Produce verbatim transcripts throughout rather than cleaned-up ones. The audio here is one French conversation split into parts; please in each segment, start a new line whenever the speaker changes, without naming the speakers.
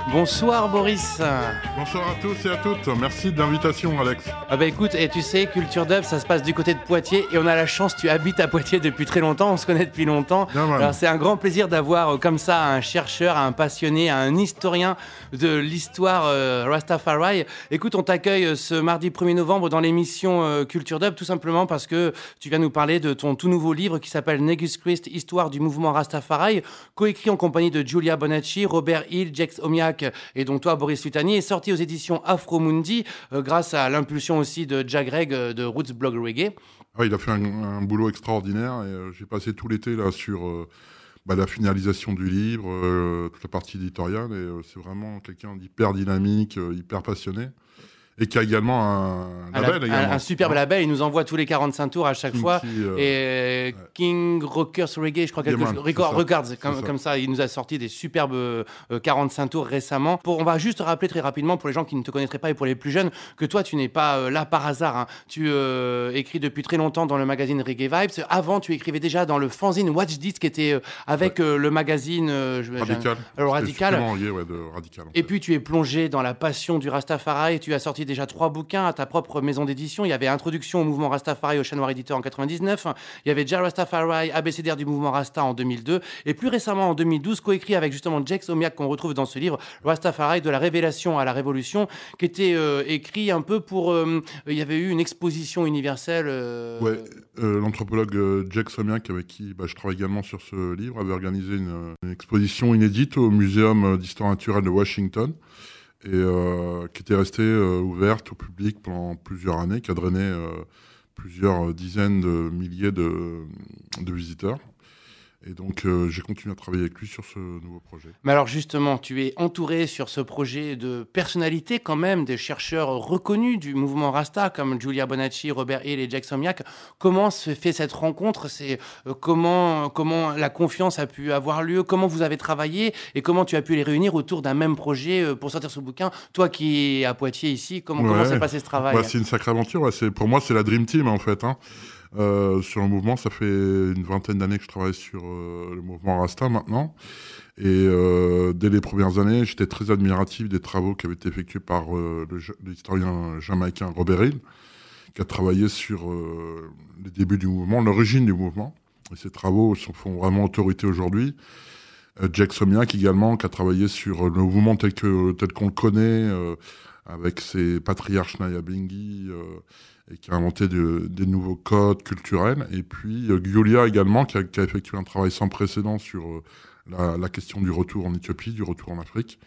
Bonsoir Boris.
Bonsoir à tous et à toutes. Merci de l'invitation, Alex.
Ah bah écoute, et tu sais, Culture Dub, ça se passe du côté de Poitiers et on a la chance, tu habites à Poitiers depuis très longtemps, on se connaît depuis longtemps.
Yeah,
Alors c'est un grand plaisir d'avoir euh, comme ça un chercheur, un passionné, un historien de l'histoire euh, Rastafari. Écoute, on t'accueille euh, ce mardi premier novembre dans l'émission euh, Culture Dub, tout simplement parce que tu viens nous parler de ton tout nouveau livre qui s'appelle Negus Christ, Histoire du mouvement Rastafari, coécrit en compagnie de Giulia Bonacci, Robert Hill, Jex Omiak et donc toi, Boris Lutanier, est sorti aux éditions Afro Mundi euh, grâce à l'impulsion aussi de Jack Gregg euh, de Roots Blog Reggae.
Ah, il a fait un, un boulot extraordinaire et euh, j'ai passé tout l'été là sur euh, bah, la finalisation du livre, euh, toute la partie éditoriale et euh, c'est vraiment quelqu'un d'hyper dynamique, euh, hyper passionné. Et qui a également un label.
Un,
également.
un, un superbe label, il nous envoie tous les quarante-cinq tours à chaque
King
fois.
Key, euh,
et euh, King Rockers Reggae, je crois, quelque
Yeah,
chose.
man,
Record,
ça.
Records,
C'est
comme
ça.
comme ça, il nous a sorti des superbes euh, quarante-cinq tours récemment. Pour, on va juste rappeler très rapidement, pour les gens qui ne te connaîtraient pas et pour les plus jeunes, que toi, tu n'es pas euh, là par hasard. Hein. Tu euh, écris depuis très longtemps dans le magazine Reggae Vibes. Avant, tu écrivais déjà dans le fanzine Watch This, qui était euh, avec ouais. euh, le magazine euh, je,
Radical.
Alors, Radical.
Lié, ouais, de Radical.
Et puis, tu es plongé dans la passion du Rastafari. Tu as sorti déjà trois bouquins à ta propre maison d'édition. Il y avait Introduction au mouvement Rastafari au Chat Noir éditeur en quatre-vingt-dix-neuf. Il y avait Jah Rastafari, abécédaire du mouvement Rasta en deux mille deux. Et plus récemment, en deux mille douze, coécrit avec justement Jex Omiak qu'on retrouve dans ce livre, Rastafari de la révélation à la révolution, qui était euh, écrit un peu pour... Euh, il y avait eu une exposition universelle. Euh...
Ouais, euh, l'anthropologue euh, Jex Omiak, avec qui bah, je travaille également sur ce livre, avait organisé une, une exposition inédite au Muséum d'histoire naturelle de Washington. Et euh, qui était restée euh, ouverte au public pendant plusieurs années, qui a drainé euh, plusieurs dizaines de milliers de, de visiteurs. Et donc, euh, j'ai continué à travailler avec lui sur ce nouveau projet.
Mais alors justement, tu es entouré sur ce projet de personnalités quand même, des chercheurs reconnus du mouvement Rasta, comme Giulia Bonacci, Robert Hill et Jex Omiak. Comment se fait cette rencontre ? C'est euh, comment, comment la confiance a pu avoir lieu ? Comment vous avez travaillé ? Et comment tu as pu les réunir autour d'un même projet euh, pour sortir ce bouquin ? Toi qui es à Poitiers ici, comment, ouais. comment s'est passé ce travail ?
Bah, c'est une sacrée aventure. Ouais. C'est, pour moi, c'est la Dream Team, en fait. Hein. Euh, sur le mouvement, ça fait une vingtaine d'années que je travaille sur euh, le mouvement Rasta maintenant. Et euh, dès les premières années, j'étais très admiratif des travaux qui avaient été effectués par euh, le, l'historien jamaïcain Robert Hill, qui a travaillé sur euh, les débuts du mouvement, l'origine du mouvement. Et ces travaux sont, font vraiment autorité aujourd'hui. Euh, Jex Omiak également, qui a travaillé sur le mouvement tel, que, tel qu'on le connaît, euh, avec ses patriarches Nyabinghi, euh, et qui a inventé de, des nouveaux codes culturels. Et puis euh, Giulia également, qui a, qui a effectué un travail sans précédent sur euh, la, la question du retour en Éthiopie, du retour en Afrique.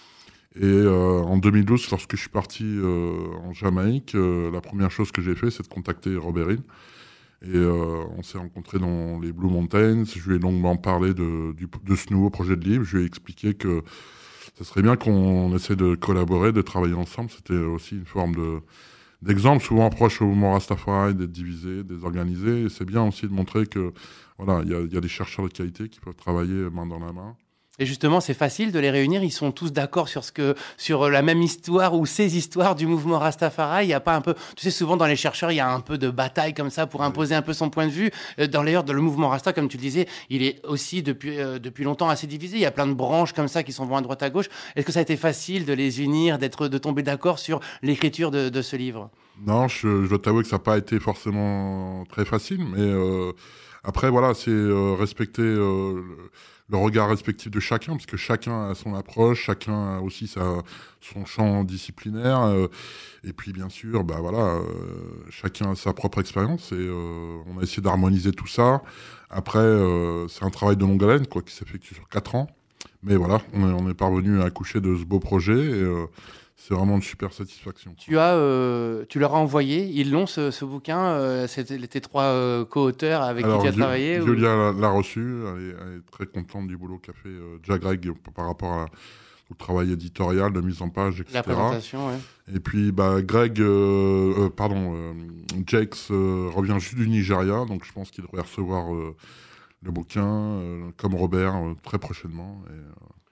Et euh, en deux mille douze, lorsque je suis parti euh, en Jamaïque, euh, la première chose que j'ai fait, c'est de contacter Robert Hill. Et euh, on s'est rencontrés dans les Blue Mountains. Je lui ai longuement parlé de, du, de ce nouveau projet de livre. Je lui ai expliqué que ce serait bien qu'on essaie de collaborer, de travailler ensemble. C'était aussi une forme de... d'exemple, souvent proche au mouvement Rastafari, d'être divisé, désorganisé. Et c'est bien aussi de montrer que voilà, il y a, y a des chercheurs de qualité qui peuvent travailler main dans la main.
Et justement, c'est facile de les réunir. Ils sont tous d'accord sur ce que, sur la même histoire ou ces histoires du mouvement Rastafari. Il y a pas un peu, tu sais, souvent dans les chercheurs, il y a un peu de bataille comme ça pour imposer un peu son point de vue. Dans d'ailleurs, dans le mouvement Rasta, comme tu le disais, il est aussi depuis euh, depuis longtemps assez divisé. Il y a plein de branches comme ça qui sont vont à droite à gauche. Est-ce que ça a été facile de les unir, d'être, de tomber d'accord sur l'écriture de, de ce livre ?
Non, je, je dois t'avouer que ça n'a pas été forcément très facile, mais euh, après voilà, c'est euh, respecter euh, le, le regard respectif de chacun, parce que chacun a son approche, chacun a aussi sa, son champ disciplinaire, euh, et puis bien sûr, bah voilà, euh, chacun a sa propre expérience, et euh, on a essayé d'harmoniser tout ça. Après, euh, c'est un travail de longue haleine, quoi, qui s'effectue sur quatre ans, mais voilà, on est, on est parvenu à accoucher de ce beau projet, et euh, c'est vraiment une super satisfaction.
Tu as, euh, tu leur as envoyé, ils l'ont ce, ce bouquin, euh, c'était tes trois euh, co-auteurs avec
Alors,
qui tu as
Ju-
travaillé
Giulia
ou...
l'a, l'a reçu, elle est, elle est très contente du boulot qu'a fait euh, Jack Gregg par rapport à, au travail éditorial, de mise en page, et cetera.
La présentation, ouais.
Et puis, bah, Greg, euh, euh, pardon, euh, Jex euh, revient juste du Nigeria, donc je pense qu'il devrait recevoir euh, le bouquin, euh, comme Robert, euh, très prochainement. Et, euh,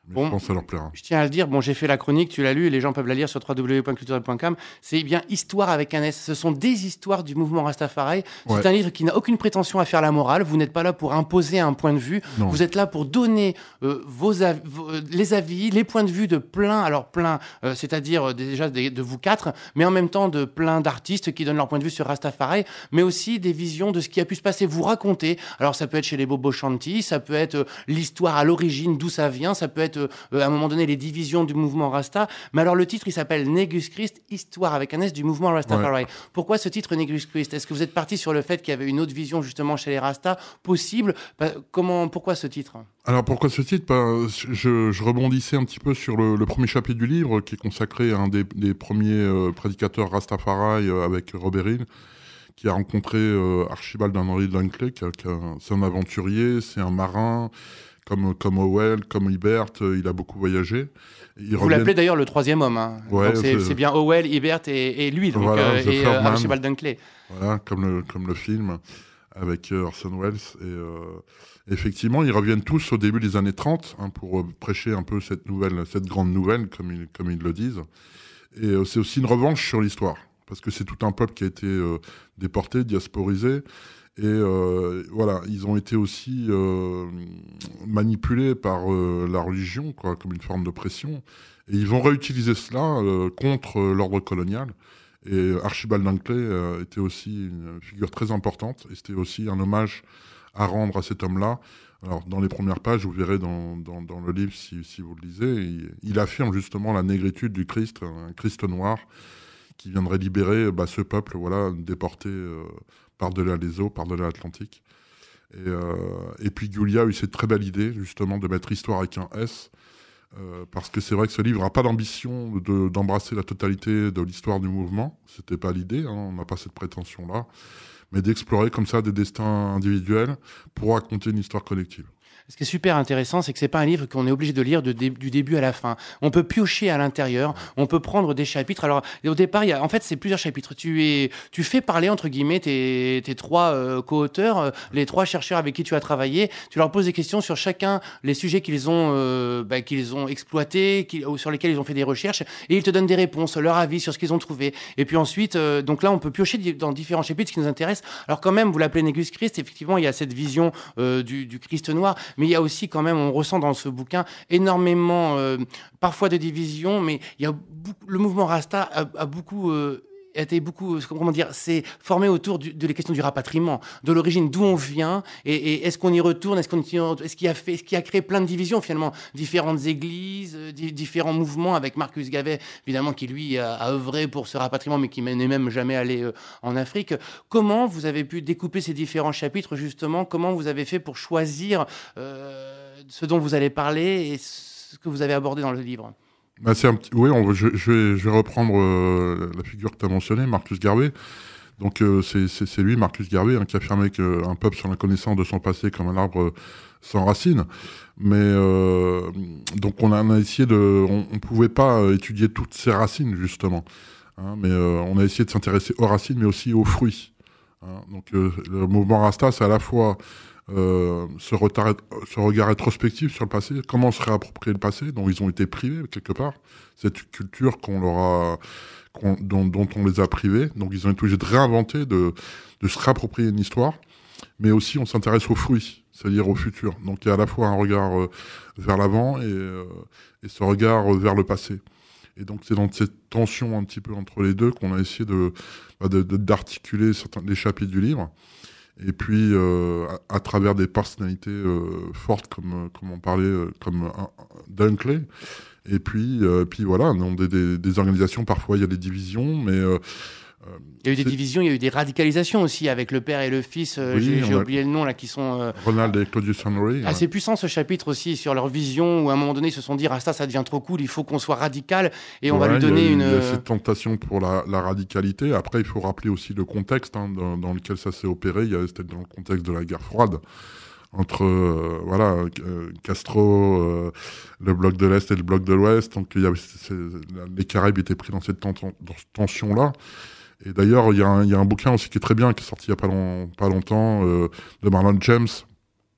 Mais
bon,
je pense que ça leur plaira.
Je tiens à le dire, bon, j'ai fait la chronique, tu l'as lu, et les gens peuvent la lire sur w w w point culturel point com. C'est bien Histoire avec un S. Ce sont des histoires du mouvement Rastafari. C'est
Ouais.
un livre qui n'a aucune prétention à faire la morale. Vous n'êtes pas là pour imposer un point de vue.
Non.
Vous êtes là pour donner euh, vos avis, vos, euh, les avis, les points de vue de plein, alors plein, euh, c'est-à-dire euh, déjà de, de vous quatre, mais en même temps de plein d'artistes qui donnent leur point de vue sur Rastafari, mais aussi des visions de ce qui a pu se passer. Vous racontez. Alors ça peut être chez les Bobo Shanti, ça peut être euh, l'histoire à l'origine, d'où ça vient, ça peut être euh, à un moment donné les divisions du mouvement Rasta. Mais alors le titre, il s'appelle Negus Christ, Histoire avec un S du mouvement Rastafari. Ouais. Pourquoi ce titre Negus Christ? Est-ce que vous êtes parti sur le fait qu'il y avait une autre vision justement chez les Rastas possible? Comment, pourquoi ce titre?
Alors pourquoi ce titre? bah, je, je rebondissais un petit peu sur le, le premier chapitre du livre qui est consacré à un des, des premiers euh, prédicateurs Rastafari euh, avec Robert Hill, qui a rencontré euh, Archibald Henry Dunkley. Qui a, qui a, c'est un aventurier, c'est un marin. Comme, comme Howell, comme Hibbert, euh, il a beaucoup voyagé.
Il Vous revient... l'appelez d'ailleurs le troisième homme. Hein.
Ouais,
donc c'est, c'est bien Howell, Hibbert et, et lui, donc,
voilà,
euh, et euh, Archibald Dunkley.
Voilà, comme le, comme le film avec euh, Orson Welles. Et, euh, effectivement, ils reviennent tous au début des années trente hein, pour euh, prêcher un peu cette, nouvelle, cette grande nouvelle, comme ils, comme ils le disent. Et euh, c'est aussi une revanche sur l'histoire, parce que c'est tout un peuple qui a été euh, déporté, diasporisé. Et euh, voilà, ils ont été aussi euh, manipulés par euh, la religion, quoi, comme une forme de pression. Et ils vont réutiliser cela euh, contre euh, l'ordre colonial. Et Archibald Dunkley euh, était aussi une figure très importante. Et c'était aussi un hommage à rendre à cet homme-là. Alors, dans les premières pages, vous verrez dans, dans, dans le livre, si, si vous le lisez, il, il affirme justement la négritude du Christ, un Christ noir, qui viendrait libérer bah, ce peuple, voilà, déporté euh, par-delà les eaux, par-delà l'Atlantique. Et, euh, et puis Giulia a eu cette très belle idée, justement, de mettre Histoire avec un S, euh, parce que c'est vrai que ce livre n'a pas d'ambition de, d'embrasser la totalité de l'histoire du mouvement. C'était pas l'idée, hein, on n'a pas cette prétention-là, mais d'explorer comme ça des destins individuels pour raconter une histoire collective.
Ce qui est super intéressant, c'est que c'est pas un livre qu'on est obligé de lire de dé- du début à la fin. On peut piocher à l'intérieur, on peut prendre des chapitres. Alors, au départ, il y a, en fait, c'est plusieurs chapitres. Tu es, tu fais parler, entre guillemets, tes, tes trois euh, co-auteurs, euh, les trois chercheurs avec qui tu as travaillé. Tu leur poses des questions sur chacun les sujets qu'ils ont, euh, bah, qu'ils ont exploités, qu'ils, ou sur lesquels ils ont fait des recherches, et ils te donnent des réponses, leur avis sur ce qu'ils ont trouvé. Et puis ensuite, euh, donc là, on peut piocher dans différents chapitres ce qui nous intéresse. Alors quand même, vous l'appelez Negus Christ, effectivement, il y a cette vision euh, du, du Christ noir, mais il y a aussi quand même, on ressent dans ce bouquin énormément, euh, parfois de divisions, mais il y a beaucoup, le mouvement Rasta a, a beaucoup... Euh, a été beaucoup, comment dire, c'est formé autour du, de la question du rapatriement, de l'origine, d'où on vient, et, et est-ce qu'on y retourne, est-ce qu'on y, est-ce qu'il a fait, est-ce qu'il a créé plein de divisions finalement, différentes églises, euh, di- différents mouvements, avec Marcus Garvey évidemment qui lui a, a œuvré pour ce rapatriement, mais qui n'est même jamais allé euh, en Afrique. Comment vous avez pu découper ces différents chapitres justement? Comment vous avez fait pour choisir euh, ce dont vous allez parler et ce que vous avez abordé dans le livre?
Bah c'est un petit... Oui, on, je, je, vais, je vais reprendre euh, la figure que tu as mentionnée, Marcus Garvey. Donc euh, c'est, c'est, c'est lui, Marcus Garvey, hein, qui affirmait qu'un peuple sans la connaissance de son passé comme un arbre sans racines. Mais euh, donc on a, on a essayé de... On ne pouvait pas étudier toutes ces racines, justement. Hein, mais euh, on a essayé de s'intéresser aux racines, mais aussi aux fruits. Hein, donc euh, le mouvement Rasta, c'est à la fois... Euh, ce, retard, ce regard rétrospectif sur le passé, comment se réapproprier le passé dont ils ont été privés quelque part, cette culture qu'on leur a, qu'on, dont, dont on les a privés, donc ils ont été obligés de réinventer, de, de se réapproprier une histoire, mais aussi on s'intéresse aux fruits, c'est-à-dire au futur. Donc il y a à la fois un regard euh, vers l'avant et, euh, et ce regard euh, vers le passé. Et donc c'est dans cette tension un petit peu entre les deux qu'on a essayé de, bah, de, de, d'articuler certains, les chapitres du livre. Et puis, euh, à, à travers des personnalités euh, fortes, comme, comme on parlait, euh, comme euh, Dunkley. Et puis, euh, puis voilà, dans des, des, des organisations, parfois, il y a des divisions, mais... Euh,
euh, il y a eu des c'est... divisions, il y a eu des radicalisations aussi, avec le père et le fils, euh, oui, j'ai, j'ai a... oublié le nom, là, qui sont... Euh...
Ronald et Claudius Henry.
Assez ouais. puissant, ce chapitre aussi, sur leur vision, où à un moment donné, ils se sont dit, Rasta, ça devient trop cool, il faut qu'on soit radical, et on ouais, va lui donner
eu,
une...
Il y a cette tentation pour la, la radicalité. Après, il faut rappeler aussi le contexte hein, dans, dans lequel ça s'est opéré. Il y a, c'était dans le contexte de la guerre froide, entre euh, voilà, euh, Castro, euh, le bloc de l'Est et le bloc de l'Ouest. Donc, il y avait, c'est, les Caraïbes étaient pris dans cette, ten- dans cette tension-là. Et d'ailleurs, il y, a un, il y a un bouquin aussi qui est très bien, qui est sorti il n'y a pas, long, pas longtemps, euh, de Marlon James,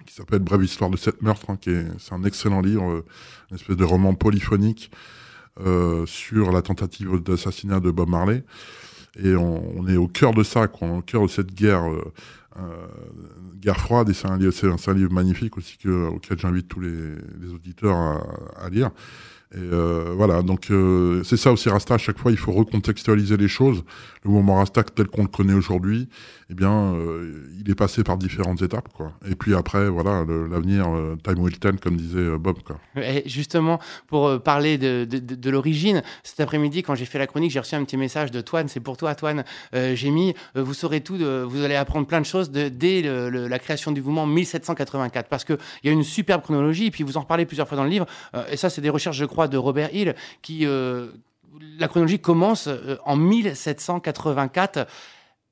qui s'appelle Brève histoire de sept meurtres, hein, qui est, c'est un excellent livre, euh, une espèce de roman polyphonique euh, sur la tentative d'assassinat de Bob Marley. Et on, on est au cœur de ça, quoi, au cœur de cette guerre, euh, euh, guerre froide. Et c'est un livre, c'est un, c'est un livre magnifique aussi que, auquel j'invite tous les, les auditeurs à, à lire. Et euh, voilà, donc euh, c'est ça aussi Rasta, à chaque fois il faut recontextualiser les choses. Le mouvement Rasta tel qu'on le connaît aujourd'hui, eh bien euh, il est passé par différentes étapes, quoi. Et puis après, voilà, le, l'avenir, euh, time will tell, comme disait euh, Bob, quoi.
Et justement, pour euh, parler de, de, de, de l'origine, cet après-midi, quand j'ai fait la chronique, j'ai reçu un petit message de Toine, c'est pour toi Toine, euh, j'ai mis, euh, vous saurez tout, de, vous allez apprendre plein de choses de, dès le, le, la création du mouvement mille sept cent quatre-vingt-quatre, parce qu'il y a une superbe chronologie, et puis vous en reparlez plusieurs fois dans le livre, euh, et ça c'est des recherches, je crois, de Robert Hill, qui, euh, la chronologie commence euh, en mille sept cent quatre-vingt-quatre. Pourquoi ?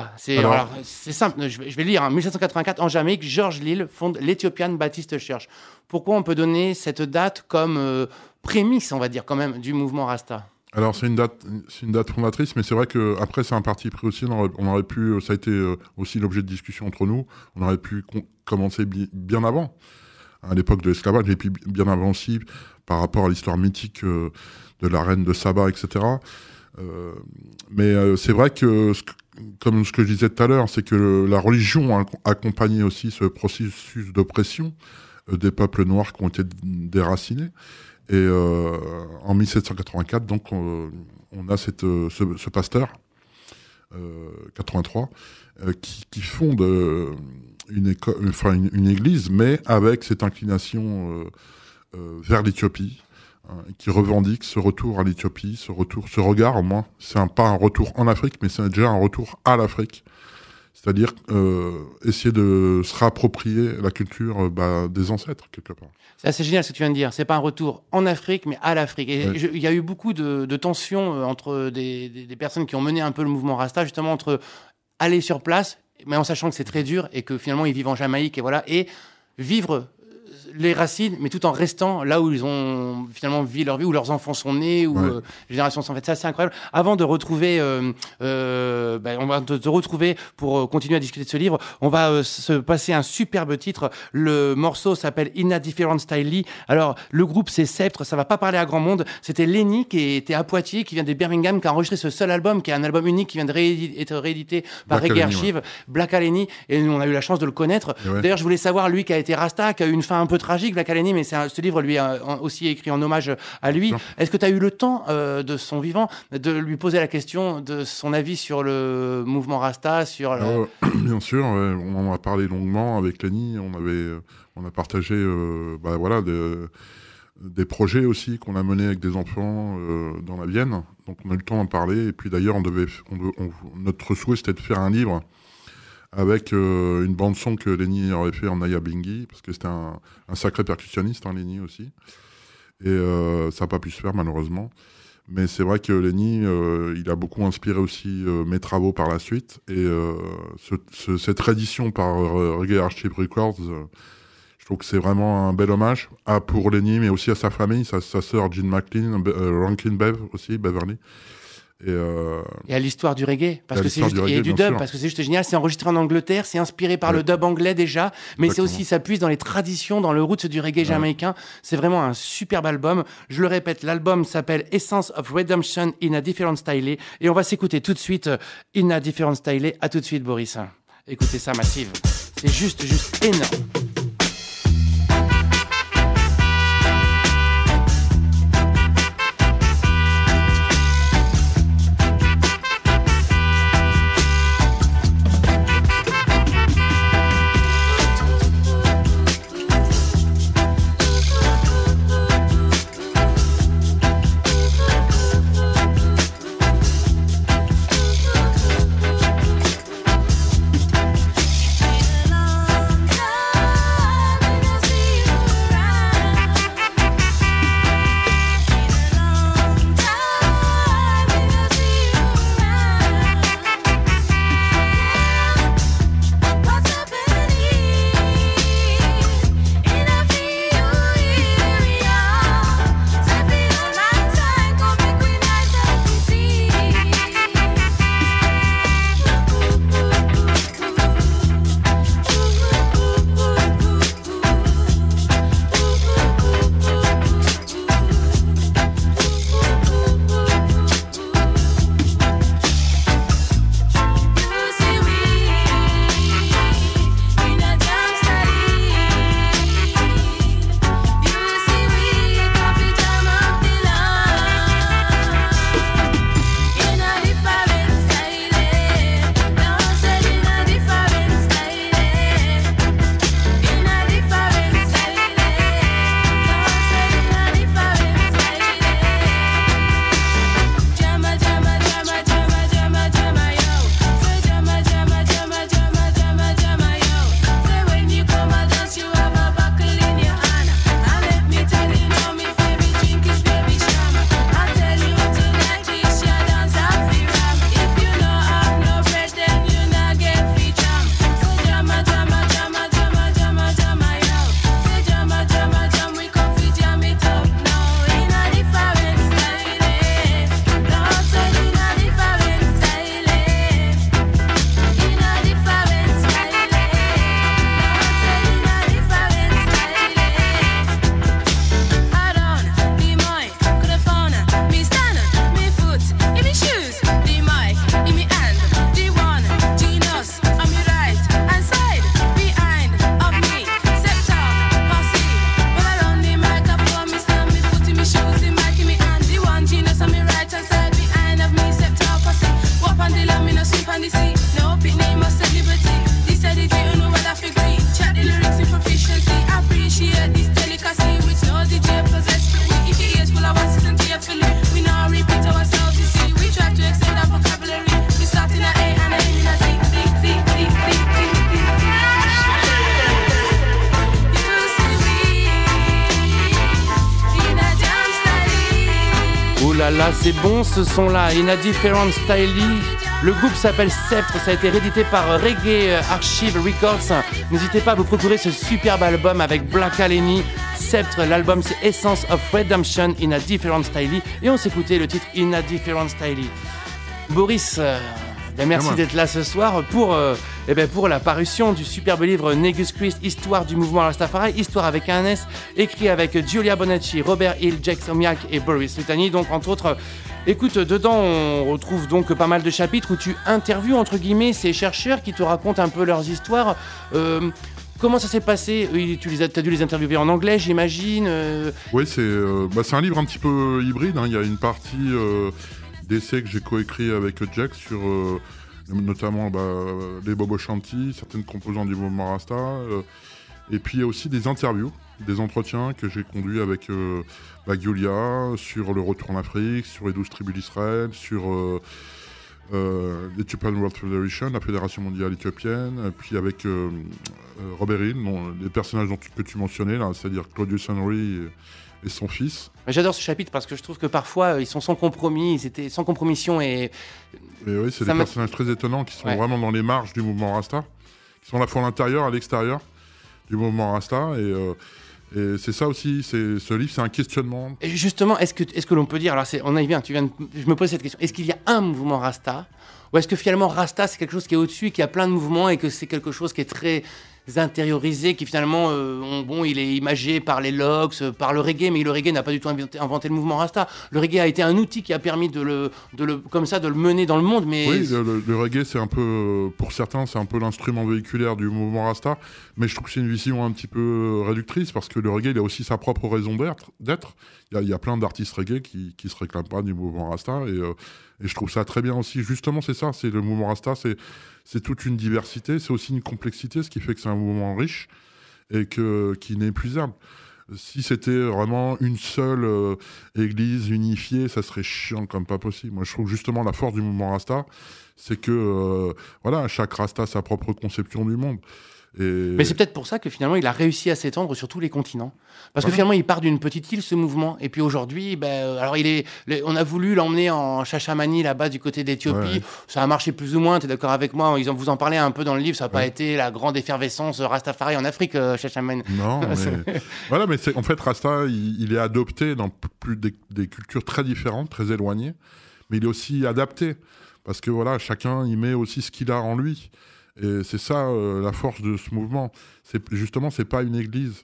C'est, alors, alors, c'est simple, je vais, je vais lire. Hein. mille sept cent quatre-vingt-quatre, en Jamaïque, George Lill fonde l'Ethiopian Baptist Church. Pourquoi on peut donner cette date comme euh, prémisse, on va dire, quand même, du mouvement Rasta ?
Alors c'est une date, c'est une date fondatrice, mais c'est vrai que après c'est un parti pris aussi. On aurait, on aurait pu, ça a été aussi l'objet de discussion entre nous. On aurait pu con- commencer bi- bien avant, à l'époque de l'esclavage, et puis bien avant aussi par rapport à l'histoire mythique euh, de la reine de Saba, et cetera. Euh, mais euh, c'est vrai que, ce que, comme ce que je disais tout à l'heure, c'est que le, la religion a accompagné aussi ce processus d'oppression euh, des peuples noirs qui ont été déracinés. Et euh, en mille sept cent quatre-vingt-quatre, donc, on, on a cette, ce, ce pasteur, euh, quatre-vingt-trois, euh, qui, qui fonde euh, une, éco- enfin, une, une église, mais avec cette inclination euh, euh, vers l'Éthiopie, hein, qui revendique ce retour à l'Éthiopie, ce retour, ce regard, au moins. C'est un, pas un retour en Afrique, mais c'est déjà un retour à l'Afrique. C'est-à-dire euh, essayer de se réapproprier la culture euh, bah, des ancêtres, quelque part.
C'est assez génial ce que tu viens de dire. C'est pas un retour en Afrique, mais à l'Afrique. Et
Ouais.
il y a eu beaucoup de, de tensions euh, entre des, des, des personnes qui ont mené un peu le mouvement Rasta, justement entre aller sur place, mais en sachant que c'est très dur et que finalement ils vivent en Jamaïque et voilà, et vivre les racines, mais tout en restant là où ils ont finalement vécu leur vie, où leurs enfants sont nés, où
Ouais.
euh, les générations sont faites. Ça, c'est incroyable. Avant de retrouver, euh, euh, ben, on va te, te retrouver pour euh, continuer à discuter de ce livre. On va euh, se passer un superbe titre. Le morceau s'appelle In a Different Style. Alors, le groupe, c'est Sceptre. Ça va pas parler à grand monde. C'était Lenny qui était à Poitiers, qui vient de Birmingham, qui a enregistré ce seul album, qui est un album unique, qui vient de réédi- être réédité par
Black
Reggae
Aleni,
Archive, Black Aleni. Et nous, on a eu la chance de le connaître.
Et ouais.
D'ailleurs, je voulais savoir, lui qui a été Rasta, qui a eu une fin un peu tragique, Black Aleni, mais c'est un, ce livre lui a aussi écrit en hommage à lui.
Non.
Est-ce que tu as eu le temps euh, de son vivant de lui poser la question de son avis sur le mouvement Rasta, sur la...
Euh, bien sûr, ouais, on en a parlé longuement avec Lenny. On avait, on a partagé, euh, bah, voilà, des, des projets aussi qu'on a menés avec des enfants euh, dans la Vienne. Donc on a eu le temps d'en parler. Et puis d'ailleurs, on devait, on, on, notre souhait c'était de faire un livre avec euh, une bande son que Lenny aurait fait en Naya Bingi, parce que c'était un, un sacré percussionniste, hein, Lenny aussi. Et euh, ça n'a pas pu se faire malheureusement. Mais c'est vrai que Lenny, euh, il a beaucoup inspiré aussi euh, mes travaux par la suite. Et euh, ce, ce, cette réédition par euh, Reggae Archive Records, euh, je trouve que c'est vraiment un bel hommage à, pour Lenny, mais aussi à sa famille, sa, sa sœur Jean McLean, euh, Rankin Bev aussi, Beverly. Et, euh,
et à l'histoire du reggae, parce
à
que c'est
l'histoire
juste,
du
il y a
reggae,
du
bien
dub,
sûr.
parce que c'est juste génial, c'est enregistré en Angleterre, c'est inspiré par
Ouais.
le dub anglais déjà, mais c'est
Exactement.
aussi, ça puise dans les traditions, dans le roots du reggae
Ouais.
jamaïcain. C'est vraiment un superbe album. Je le répète, l'album s'appelle Essence of Redemption in a Different Style, et on va s'écouter tout de suite euh, In a Different Style. À tout de suite, Boris. Écoutez ça, Massive. C'est juste, juste énorme.
Long time
là là, c'est bon ce son-là. In a Different Style. Le groupe s'appelle Sceptre, ça a été réédité par Reggae Archive Records. N'hésitez pas à vous procurer ce superbe album avec Black Aleni. Sceptre, l'album c'est Essence of Redemption in a Different Style. Et on s'écoutait le titre In a Different Style. Boris, euh, ben merci d'être là ce soir pour, euh, eh ben pour la parution du superbe livre Negus Christ, Histoire du mouvement Rastafari, Histoire avec un S, écrit avec Giulia Bonacci, Robert Hill, Jack Somiak et Boris Lutani. Donc entre autres, écoute, dedans on retrouve donc pas mal de chapitres où tu interviews entre guillemets ces chercheurs qui te racontent un peu leurs histoires. Euh, Comment ça s'est passé ? Tu les as, t'as dû les interviewer en anglais, j'imagine euh...
Oui, c'est, euh, bah, c'est un livre un petit peu hybride. Hein. Il y a une partie euh, d'essais que j'ai coécrit avec Jack sur euh, notamment bah, les Bobo Shanti, certaines composantes du mouvement Rasta. Euh, et puis il y a aussi des interviews, des entretiens que j'ai conduits avec euh, bah, Giulia sur le retour en Afrique, sur les douze tribus d'Israël, sur... Euh, Euh, l'Ethiopian World Federation, la Fédération mondiale éthiopienne, puis avec euh, euh, Robert Hill, bon, les personnages dont tu, que tu mentionnais, là, c'est-à-dire Claudius Henry et, et son fils.
J'adore ce chapitre parce que je trouve que parfois ils sont sans compromis, ils étaient sans compromission et.
Et oui, c'est des m'a... personnages très étonnants qui sont ouais. vraiment dans les marges du mouvement Rasta, qui sont à la fois à l'intérieur, à l'extérieur du mouvement Rasta et. Euh, Et c'est ça aussi, c'est, ce livre, c'est un questionnement.
Et justement, est-ce que, est-ce que l'on peut dire, alors c'est, on y vient, tu viens de, je me pose cette question, est-ce qu'il y a un mouvement Rasta ? Ou est-ce que finalement Rasta, c'est quelque chose qui est au-dessus, qui a plein de mouvements et que c'est quelque chose qui est très intériorisé, qui finalement, euh, on, bon, il est imagé par les logs, par le reggae, mais le reggae n'a pas du tout inventé, inventé le mouvement Rasta. Le reggae a été un outil qui a permis de le, de le, comme ça, de le mener dans le monde. Mais
oui, le, le, le reggae, c'est un peu, pour certains, c'est un peu l'instrument véhiculaire du mouvement Rasta, mais je trouve que c'est une vision un petit peu réductrice parce que le reggae, il a aussi sa propre raison d'être. d'être. Il y a, il y a plein d'artistes reggae qui, qui se réclament pas du mouvement Rasta et, euh, et je trouve ça très bien aussi. Justement, c'est ça, c'est le mouvement Rasta, c'est C'est toute une diversité, c'est aussi une complexité, ce qui fait que c'est un mouvement riche et que, qui est inépuisable. Si c'était vraiment une seule euh, église unifiée, ça serait chiant comme pas possible. Moi, je trouve justement la force du mouvement Rasta, c'est que euh, voilà, chaque Rasta a sa propre conception du monde. Et...
Mais c'est peut-être pour ça que finalement il a réussi à s'étendre sur tous les continents. Parce que ah. finalement il part d'une petite île ce mouvement. Et puis aujourd'hui, ben, alors il est, on a voulu l'emmener en Chachamani là-bas du côté d'Éthiopie. Ouais. Ça a marché plus ou moins, tu es d'accord avec moi ? Ils en, vous en parlez un peu dans le livre, ça n'a ouais. pas été la grande effervescence Rastafari en Afrique, euh, Chachamani.
Non, mais... voilà, mais c'est, en fait Rasta, il, il est adopté dans plus des, des cultures très différentes, très éloignées. Mais il est aussi adapté. Parce que voilà, chacun y met aussi ce qu'il a en lui. Et c'est ça euh, la force de ce mouvement. C'est, justement, c'est pas une église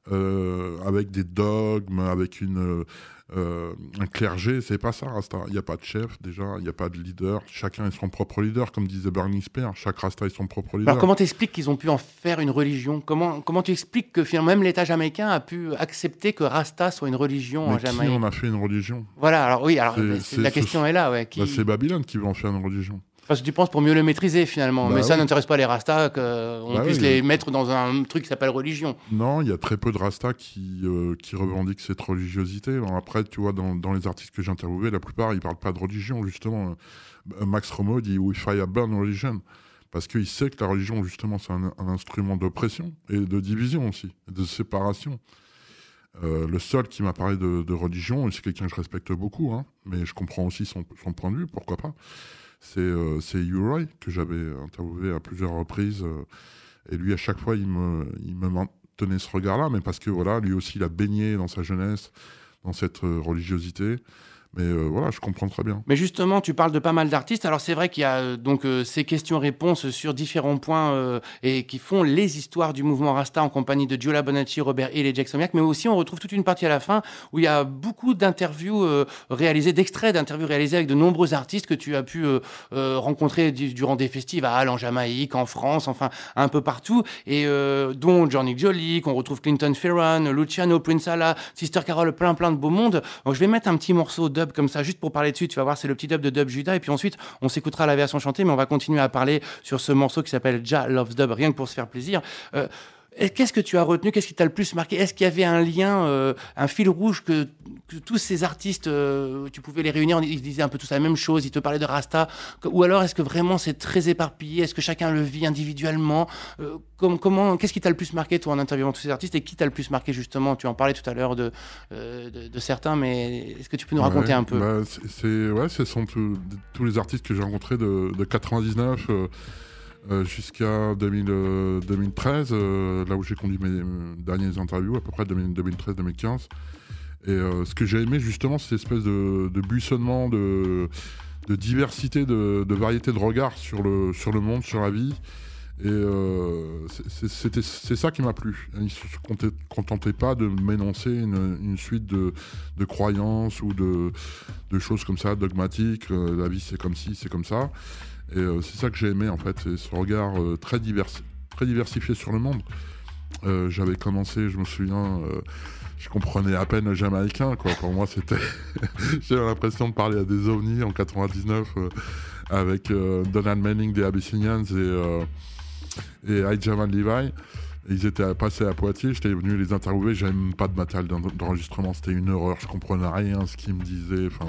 euh, avec des dogmes, avec une, euh, un clergé. C'est pas ça, Rasta. Il n'y a pas de chef, déjà. Il n'y a pas de leader. Chacun est son propre leader, comme disait Bernie Spear. Chaque Rasta est son propre leader.
Alors, comment t'expliques qu'ils ont pu en faire une religion ? Comment, comment tu expliques que finalement, même l'État jamaïcain a pu accepter que Rasta soit une religion
Mais
en Jamaïque ?
Qui en a fait une religion ?
Voilà, alors oui, alors,
c'est,
c'est,
c'est,
la question
ce,
est là. Ouais, qui...
bah, c'est Babylone qui veut en faire une religion.
Parce que tu penses pour mieux le maîtriser finalement, bah mais oui. Ça n'intéresse pas les Rastas qu'on bah puisse oui, les oui. mettre dans un truc qui s'appelle religion.
Non, il y a très peu de Rastas qui, euh, qui revendiquent cette religiosité. Alors après, tu vois, dans, dans les artistes que j'ai interviewés, la plupart, ils parlent pas de religion, justement. Max Romo dit « We fire burn religion ». Parce qu'il sait que la religion, justement, c'est un, un instrument d'oppression et de division aussi, de séparation. Euh, le seul qui m'a parlé de, de religion, et c'est quelqu'un que je respecte beaucoup, hein, mais je comprends aussi son, son point de vue, pourquoi pas. C'est, euh, c'est U-Roy que j'avais interviewé à plusieurs reprises. Euh, et lui, à chaque fois, il me, il me tenait ce regard-là, mais parce que voilà, lui aussi, il a baigné dans sa jeunesse, dans cette euh, religiosité. Mais euh, voilà, je comprends très bien.
Mais justement, tu parles de pas mal d'artistes. Alors c'est vrai qu'il y a euh, donc euh, ces questions-réponses sur différents points euh, et qui font les histoires du mouvement Rasta en compagnie de Giulia Bonacci, Robert Hill et Jack Somiak. Mais aussi, on retrouve toute une partie à la fin où il y a beaucoup d'interviews euh, réalisées, d'extraits d'interviews réalisées avec de nombreux artistes que tu as pu euh, euh, rencontrer d- durant des festivals en Jamaïque, en France, enfin un peu partout, et euh, dont Johnny Jolie, qu'on retrouve Clinton Ferran, Luciano, Prince Allah, Sister Carol, plein plein de beaux mondes. Donc je vais mettre un petit morceau de comme ça, juste pour parler dessus, tu vas voir, c'est le petit dub de Dub Judah, et puis ensuite, on s'écoutera la version chantée, mais on va continuer à parler sur ce morceau qui s'appelle Jah Loves Dub, rien que pour se faire plaisir. Euh, Et qu'est-ce que tu as retenu? Qu'est-ce qui t'a le plus marqué? Est-ce qu'il y avait un lien, euh, un fil rouge que, que tous ces artistes, euh, tu pouvais les réunir, ils disaient un peu tous la même chose, ils te parlaient de Rasta, ou alors est-ce que vraiment c'est très éparpillé? Est-ce que chacun le vit individuellement? euh, com- comment, Qu'est-ce qui t'a le plus marqué toi en interviewant tous ces artistes, et qui t'a le plus marqué justement? Tu en parlais tout à l'heure de, euh, de, de certains, mais est-ce que tu peux nous raconter
ouais,
un peu?
bah, c'est, c'est, ouais, ce sont tous, tous les artistes que j'ai rencontrés de, de quatre-vingt-dix-neuf euh, euh, jusqu'à deux mille, euh, deux mille treize, euh, là où j'ai conduit mes euh, dernières interviews, à peu près deux mille treize deux mille quinze. Et euh, ce que j'ai aimé justement, c'est cette espèce de, de buissonnement, de, de diversité, de, de variété de regards sur le, sur le monde, sur la vie. Et euh, c'est, c'était, c'est ça qui m'a plu. Ils ne se contentaient pas de m'énoncer une, une suite de, de croyances ou de, de choses comme ça, dogmatiques. Euh, la vie c'est comme ci, c'est comme ça. Et euh, c'est ça que j'ai aimé en fait, c'est ce regard euh, très, divers, très diversifié sur le monde. Euh, j'avais commencé, je me souviens, euh, je comprenais à peine le jamaïcain, quoi. Pour moi, c'était. J'avais l'impression de parler à des ovnis en quatre-vingt-dix-neuf euh, avec euh, Donald Manning des Abyssinians et, euh, et Jamal Levi. Ils étaient passés à Poitiers, j'étais venu les interviewer, j'avais même pas de matériel d'enregistrement, c'était une horreur, je comprenais rien ce qu'ils me disaient. Enfin,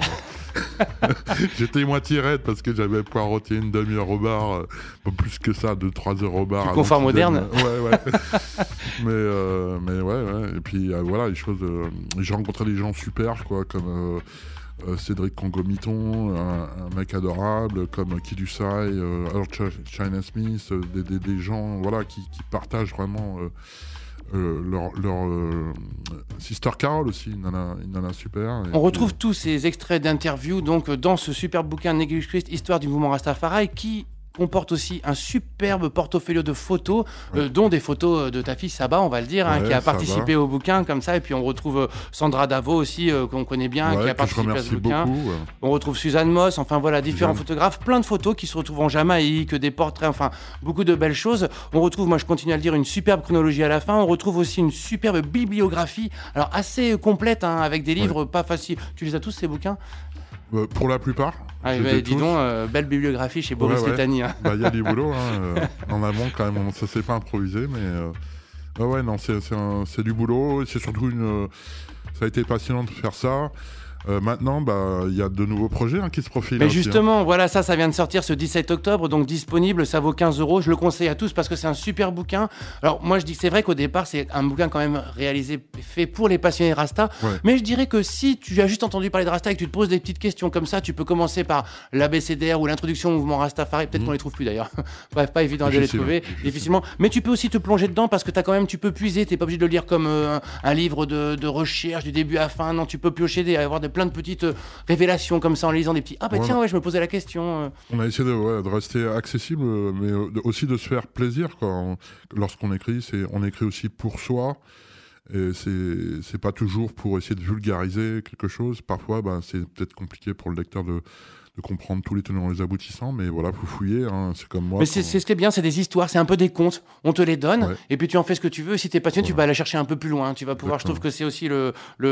j'étais moitié raide parce que j'avais poireauté une demi-heure au bar, euh, pas plus que ça, deux trois heures au bar.
Du confort moderne.
Ouais, ouais. mais, euh, mais ouais, ouais. Et puis euh, voilà, les choses. Euh, j'ai rencontré des gens super, quoi, comme euh, euh, Cédric Congomiton, un, un mec adorable, comme Kidusai, euh, alors Ch- China Smith, euh, des, des, des gens, voilà, qui, qui partagent vraiment. Euh, Euh, leur, leur euh, Sister Carol aussi, une nana, une nana super.
On retrouve puis... tous ces extraits d'interviews donc dans ce super bouquin Néglige Christ, Histoire du mouvement Rastafari, qui comporte aussi un superbe portfolio de photos, ouais. euh, dont des photos de ta fille Saba, on va le dire, hein, ouais, qui a participé Saba. Au bouquin comme ça. Et puis on retrouve Sandra Davo aussi, euh, qu'on connaît bien,
ouais,
qui a participé à ce bouquin.
Beaucoup, ouais.
On retrouve Suzanne Moss, enfin voilà, différents Suzanne. photographes, plein de photos qui se retrouvent en Jamaïque, des portraits, enfin beaucoup de belles choses. On retrouve, moi je continue à le dire, une superbe chronologie à la fin. On retrouve aussi une superbe bibliographie, alors assez complète, hein, avec des livres ouais. pas faciles. Tu les as tous ces bouquins?
Euh, pour la plupart.
Ah, bah, dis donc, euh, belle bibliographie chez Boris ouais, Letani.
Il ouais. bah, y a du boulot, hein, euh, en amont quand même, ça s'est pas improvisé, mais euh, ouais, ouais, non, c'est, c'est, un, c'est du boulot, et c'est surtout une. Euh, ça a été passionnant de faire ça. Euh, maintenant, bah, il y a de nouveaux projets hein, qui se profilent.
Mais
aussi,
justement,
hein.
voilà, ça, ça vient de sortir ce dix-sept octobre, donc disponible, ça vaut quinze euros. Je le conseille à tous parce que c'est un super bouquin. Alors, moi, je dis, c'est vrai qu'au départ, c'est un bouquin quand même réalisé, fait pour les passionnés Rasta. Ouais. Mais je dirais que si tu as juste entendu parler de Rasta et que tu te poses des petites questions comme ça, tu peux commencer par l'A B C D R ou l'introduction au mouvement Rastafari. Peut-être mmh. qu'on les trouve plus d'ailleurs. Bref, pas évident de les trouver, difficilement. Mais tu peux aussi te plonger dedans parce que t'as quand même, tu peux puiser. T'es pas obligé de le lire comme euh, un, un livre de, de recherche du début à la fin. Non, tu peux piocher, et avoir des, plein de petites. Euh, révélations comme ça en lisant des petits ah bah voilà. Tiens ouais je me posais la question.
On a essayé de, ouais, de rester accessible mais aussi de se faire plaisir quoi. Lorsqu'on écrit, c'est on écrit aussi pour soi et c'est c'est pas toujours pour essayer de vulgariser quelque chose. Parfois bah, c'est peut-être compliqué pour le lecteur de de comprendre tous les tenants et les aboutissants, mais voilà, faut fouiller, hein, c'est comme moi.
Mais c'est, c'est ce qui est bien, c'est des histoires, c'est un peu des contes, on te les donne, ouais. et puis tu en fais ce que tu veux, si t'es passionné, voilà. Tu vas aller chercher un peu plus loin, tu vas pouvoir, Exactement. Je trouve que c'est aussi le,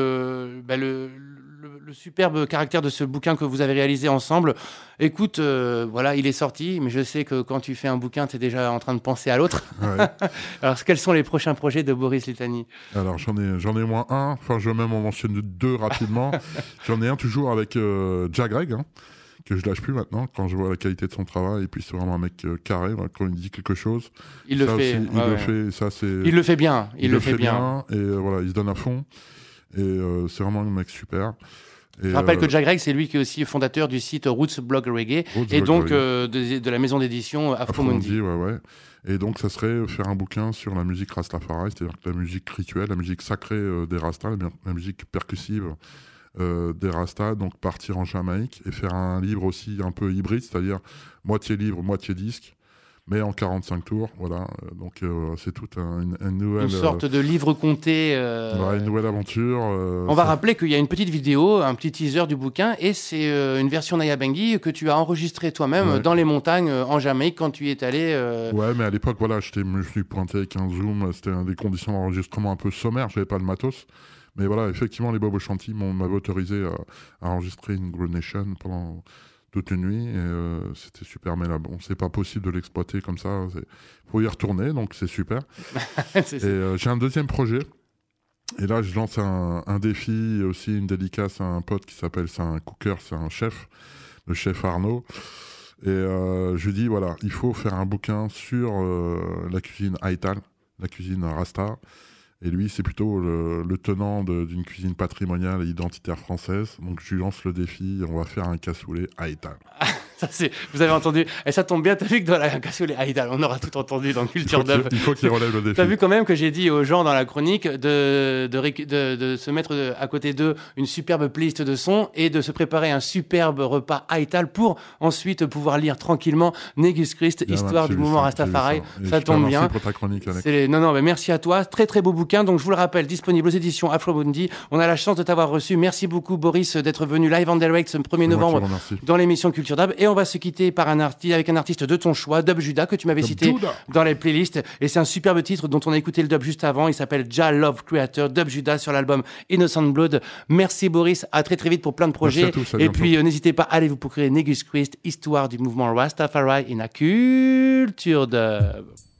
le, bah le, le, le superbe caractère de ce bouquin que vous avez réalisé ensemble. Écoute, euh, voilà, il est sorti, mais je sais que quand tu fais un bouquin, t'es déjà en train de penser à l'autre. Ouais. Alors, quels sont les prochains projets de Boris Letani?
Alors, j'en ai, j'en ai moins un, enfin, je vais même en mentionner deux rapidement. J'en ai un toujours avec euh, Jack Gregg, hein, que je lâche plus maintenant quand je vois la qualité de son travail et puis c'est vraiment un mec euh, carré voilà, quand il dit quelque chose
il le fait
aussi,
ouais,
il
ouais.
le fait ça c'est
il le fait bien il, il le, le fait, fait bien.
bien et euh, voilà il se donne à fond et euh, c'est vraiment un mec super. Et
je rappelle
euh,
que Jack Gregg, c'est lui qui est aussi fondateur du site Roots Blog Reggae Roots et Blog donc Reggae. Euh, de, de la maison d'édition Afromundi.
Ouais, ouais. Et donc ça serait faire un bouquin sur la musique Rastafari, c'est-à-dire que la musique rituelle, la musique sacrée euh, des Rastas, la, la musique percussive Euh, des Rastas, donc partir en Jamaïque et faire un livre aussi un peu hybride, c'est-à-dire moitié livre, moitié disque, mais en quarante-cinq tours, voilà. Donc euh, c'est toute un, une, une nouvelle...
Une sorte euh, de livre compté. Euh...
Ouais, une nouvelle aventure. Euh,
On va rappeler qu'il y a une petite vidéo, un petit teaser du bouquin, et c'est euh, une version Nayabengui que tu as enregistrée toi-même ouais. dans les montagnes euh, en Jamaïque quand tu y es allé. Euh...
Ouais, mais à l'époque, voilà, je me suis pointé avec un zoom, c'était un des conditions d'enregistrement un peu sommaires, j'avais pas de matos. Mais voilà, effectivement, les Bobo Shanti m'ont, m'avaient autorisé à, à enregistrer une Groove Nation pendant toute une nuit, et euh, c'était super, mais là, bon, c'est pas possible de l'exploiter comme ça, il faut y retourner, donc c'est super. c'est et euh, j'ai un deuxième projet, et là, je lance un, un défi, aussi une dédicace à un pote qui s'appelle, c'est un cooker, c'est un chef, le chef Arnaud. Et euh, je lui dis, voilà, il faut faire un bouquin sur euh, la cuisine Haïtal, la cuisine Rasta. Et lui, c'est plutôt le, le tenant de, d'une cuisine patrimoniale et identitaire française. Donc, je lui lance le défi, on va faire un cassoulet Haïtal.
Ça, c'est, vous avez entendu, et ça tombe bien, t'as vu que dans la cassoulet Haïtal, on aura tout entendu dans Culture Dub.
Il faut qu'il relève le défi.
T'as vu quand même que j'ai dit aux gens dans la chronique de, de, de, de se mettre à côté d'eux une superbe playlist de sons et de se préparer un superbe repas Haïtal pour ensuite pouvoir lire tranquillement Négus Christ, bien histoire du mouvement Rastafari. Ça, ça tombe bien.
Pour ta chronique, Alex.
C'est les... Non, non, mais merci à toi. Très, très beau bouquin. Donc, je vous le rappelle, disponible aux éditions Afromundi. On a la chance de t'avoir reçu. Merci beaucoup, Boris, d'être venu live en direct ce premier novembre dans l'émission Culture Dub. Et on va se quitter par un artiste, avec un artiste de ton choix, Dub Judah, que tu m'avais Dub cité Judah. Dans les playlists. Et c'est un superbe titre dont on a écouté le dub juste avant. Il s'appelle Jah Love Creator, Dub Judah sur l'album Innocent Blood. Merci, Boris. À très, très vite pour plein de projets. Tous, et puis, euh, n'hésitez pas, allez vous procurer Négus Christ, histoire du mouvement Rastafari in a Culture Dub.